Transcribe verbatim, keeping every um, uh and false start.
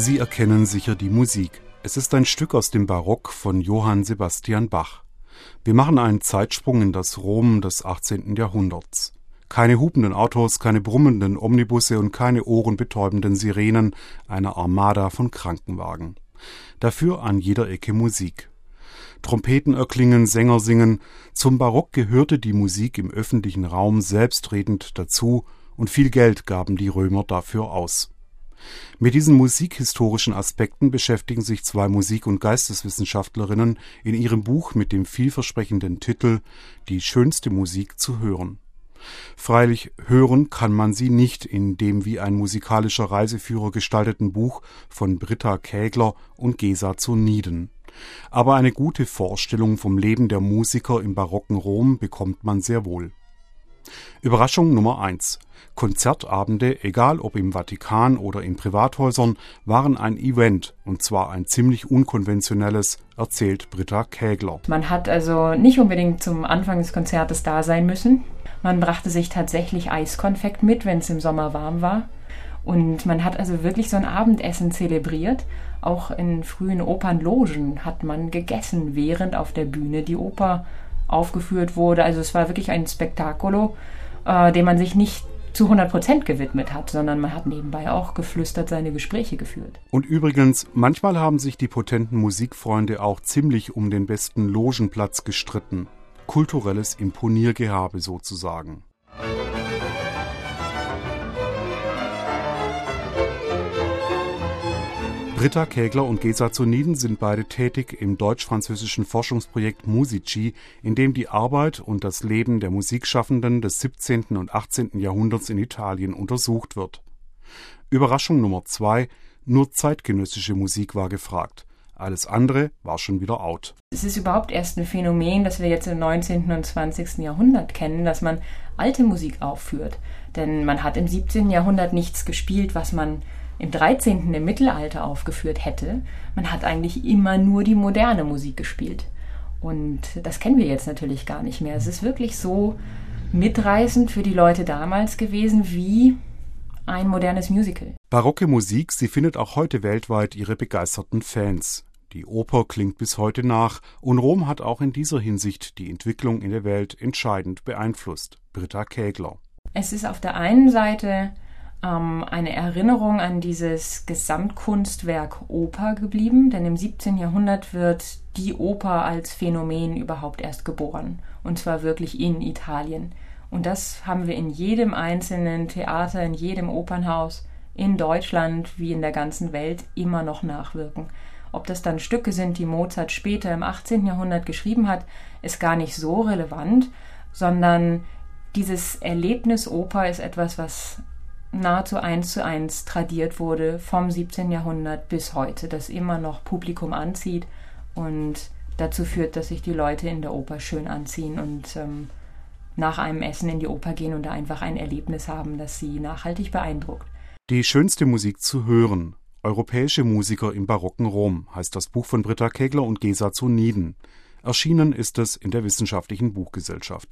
Sie erkennen sicher die Musik. Es ist ein Stück aus dem Barock von Johann Sebastian Bach. Wir machen einen Zeitsprung in das Rom des achtzehnten Jahrhunderts. Keine hupenden Autos, keine brummenden Omnibusse und keine ohrenbetäubenden Sirenen einer Armada von Krankenwagen. Dafür an jeder Ecke Musik. Trompeten erklingen, Sänger singen. Zum Barock gehörte die Musik im öffentlichen Raum selbstredend dazu und viel Geld gaben die Römer dafür aus. Mit diesen musikhistorischen Aspekten beschäftigen sich zwei Musik- und Geisteswissenschaftlerinnen in ihrem Buch mit dem vielversprechenden Titel »Die schönste Musik zu hören«. Freilich hören kann man sie nicht in dem wie ein musikalischer Reiseführer gestalteten Buch von Britta Kägler und Gesa zu Nieden. Aber eine gute Vorstellung vom Leben der Musiker im barocken Rom bekommt man sehr wohl. Überraschung Nummer eins. Konzertabende, egal ob im Vatikan oder in Privathäusern, waren ein Event, und zwar ein ziemlich unkonventionelles, erzählt Britta Kägler. Man hat also nicht unbedingt zum Anfang des Konzertes da sein müssen. Man brachte sich tatsächlich Eiskonfekt mit, wenn es im Sommer warm war. Und man hat also wirklich so ein Abendessen zelebriert. Auch in frühen Opernlogen hat man gegessen, während auf der Bühne die Oper aufgeführt wurde. Also es war wirklich ein Spektakulo, äh, dem man sich nicht zu hundert Prozent gewidmet hat, sondern man hat nebenbei auch geflüstert seine Gespräche geführt. Und übrigens, manchmal haben sich die potenten Musikfreunde auch ziemlich um den besten Logenplatz gestritten. Kulturelles Imponiergehabe sozusagen. Britta Kägler und Gesa zu Nieden sind beide tätig im deutsch-französischen Forschungsprojekt Musici, in dem die Arbeit und das Leben der Musikschaffenden des siebzehnten und achtzehnten Jahrhunderts in Italien untersucht wird. Überraschung Nummer zwei: Nur zeitgenössische Musik war gefragt. Alles andere war schon wieder out. Es ist überhaupt erst ein Phänomen, das wir jetzt im neunzehnten und zwanzigsten Jahrhundert kennen, dass man alte Musik aufführt. Denn man hat im siebzehnten Jahrhundert nichts gespielt, was man im dreizehnten im Mittelalter aufgeführt hätte. Man hat eigentlich immer nur die moderne Musik gespielt. Und das kennen wir jetzt natürlich gar nicht mehr. Es ist wirklich so mitreißend für die Leute damals gewesen wie ein modernes Musical. Barocke Musik, sie findet auch heute weltweit ihre begeisterten Fans. Die Oper klingt bis heute nach und Rom hat auch in dieser Hinsicht die Entwicklung in der Welt entscheidend beeinflusst. Britta Kägler. Es ist auf der einen Seite ähm, eine Erinnerung an dieses Gesamtkunstwerk Oper geblieben, denn im siebzehnten Jahrhundert wird die Oper als Phänomen überhaupt erst geboren, und zwar wirklich in Italien. Und das haben wir in jedem einzelnen Theater, in jedem Opernhaus, in Deutschland wie in der ganzen Welt immer noch nachwirken. Ob das dann Stücke sind, die Mozart später im achtzehnten Jahrhundert geschrieben hat, ist gar nicht so relevant, sondern dieses Erlebnis Oper ist etwas, was nahezu eins zu eins tradiert wurde vom siebzehnten Jahrhundert bis heute, das immer noch Publikum anzieht und dazu führt, dass sich die Leute in der Oper schön anziehen und ähm, nach einem Essen in die Oper gehen und da einfach ein Erlebnis haben, das sie nachhaltig beeindruckt. Die schönste Musik zu hören. Europäische Musiker im barocken Rom heißt das Buch von Britta Kägler und Gesa zu Nieden. Erschienen ist es in der Wissenschaftlichen Buchgesellschaft.